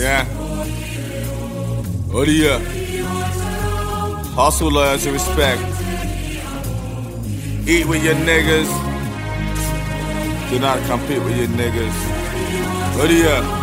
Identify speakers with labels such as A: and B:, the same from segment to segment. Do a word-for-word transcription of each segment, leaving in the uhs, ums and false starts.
A: Yeah. What do you? Hustle, loyalty, respect. Eat with your niggas. Do not compete with your niggas. What do you?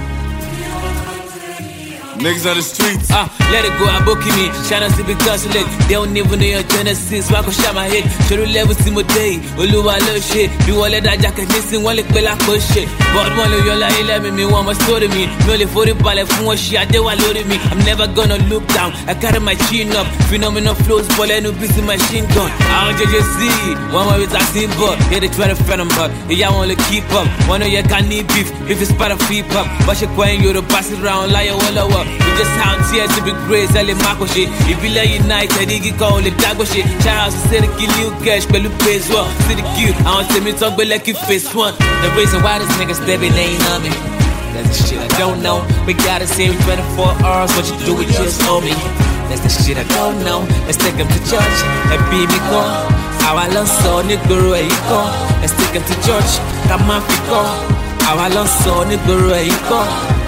A: Niggas on the streets.
B: Ah, uh, let it go, I'm booking me. Shout out to be consulate. They don't even know your genesis. Why go shot my head? Show the levels in my day. Oluwa love shit. Do all of that jacket missing. One lick like push shit. But one of you like eleven me. One more story me. Me only forty ball like one shit. I do what loaded me. I'm never gonna look down. I carry my chin up. Phenomenal flows. Ball and no busy machine gun. I don't just see. One more with a symbol. Yeah, they try to friend them, but yeah, I wanna keep up. One of you can need beef. If it's part of feet up. But you coin you to pass it around like a wall up. We just out here to be great, Sally Marco shit. If you like United, you can call it Dago shit. Shout out to City Kill You Cash, Bellu Pays Well. City Q, I want to me talk, but like you face one. The reason why this nigga stepping ain't on me. That's the shit I don't know. We gotta see twenty-four hours, what you do with just owe me. That's the shit I don't know. Let's take him to church, and be me go. How I love so, nigga, where you go. Let's take him to church, come on, go. How I love so, nigga, where you go.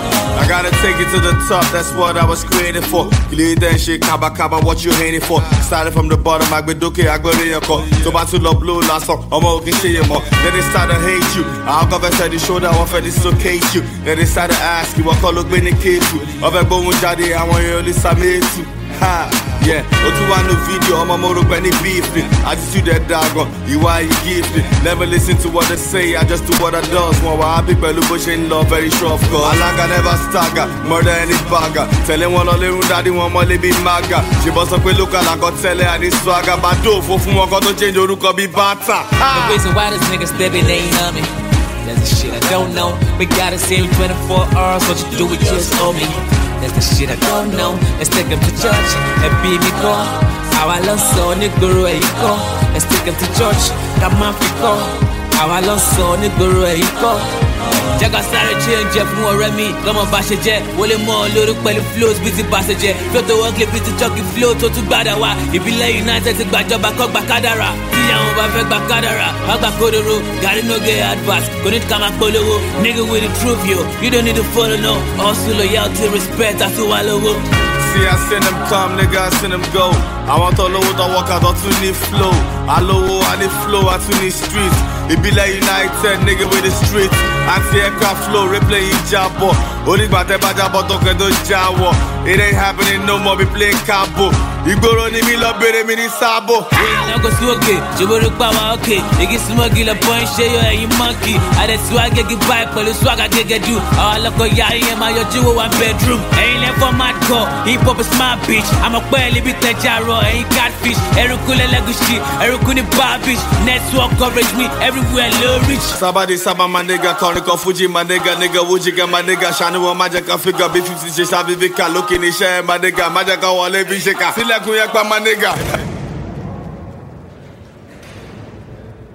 A: I gotta take it to the top, that's what I was created for. Lead that shit, kaba kaba, what you hating for? Started from the bottom, I go duke, I go in your car. So back to the blue last song, I'm okay, see you more. Then they start to hate you. I'll go back to the shoulder, I want to dislocate you. Then they start to ask you, what color when they came to? I'll be going with Jadi, I want you to submit to. Ha, yeah, but you want no video, I'm a motor when they beef it. I just do that dog, you why you give it. Never listen to what they say, I just do what I do. Small while I pick belly bush in love, very sure of course. I like I never stagger, murder any bagger. Tell him one of them daddy one more be maga. She bust up with look and I got tell her and this swagger. But do for fun, I got to change your look or be better.
B: The reason why this nigga stepping ain't on me. That's the shit I don't know. We gotta see twenty-four hours, what you do with just owe me. That's the shit I don't know. Let's take him to church and be me go. How I love so, nigga, where you go. Let's take him to church, come on, go. How I love so, nigga, where you go. Jaga sáré change ẹ fún ọ̀rẹ́ mi lọ́mọ bá ṣe jẹ́ wọlé mọ́ ọ lórí pẹ̀lú flows bí ti bá ṣe jẹ́ flow tó wọ́n clip bí ti chucky flow tó tún gbádà wá ìbílẹ̀ United ti gbàjọba kọ́ gbà kádàrà tí àwọn bá fẹ́ gbà kádàrà wá gbà kódòrò gàrí no get advert kò ní ká máa polówó nigga with the truth yo you don't need to follow no hustle loyalty respect àti wà lówó.
A: See, I send them come, nigga, I send them go. I want all over the walk out, I too need flow. I low, I need flow, I too need streets. It be like United, nigga, with the streets. Anti-aircraft flow, replaying Jabo. Only about that Bajabo, don't get those Jawo. It ain't happening no more, be playing Cabo. You go on in me, love, better me, this Sabo.
B: Now go smoke it, Jiburu Power, okay. You get smuggy, the point, share you, and you monkey. I just swag, get back, police swag, I get you. All look at ya, my your Jiwo, one bedroom. Ain't left for my car. Hip hop is my bitch. I'm a belly bit of Jaro, ain't catfish. Erukule Legushi, Erukuni bad bitch. Network coverage me everywhere, low rich.
A: Sabadi Saba, my nigga, Koniko Fuji, my nigga, nigga, Wujiga, my nigga, Shanu, Majaka figure, B fifty, Shabivika, looking in share, my nigga, Majaka, Wale, Bishaka, Silakuyaka, my nigga.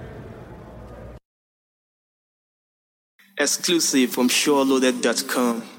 C: Exclusive from Sure Loaded dot com.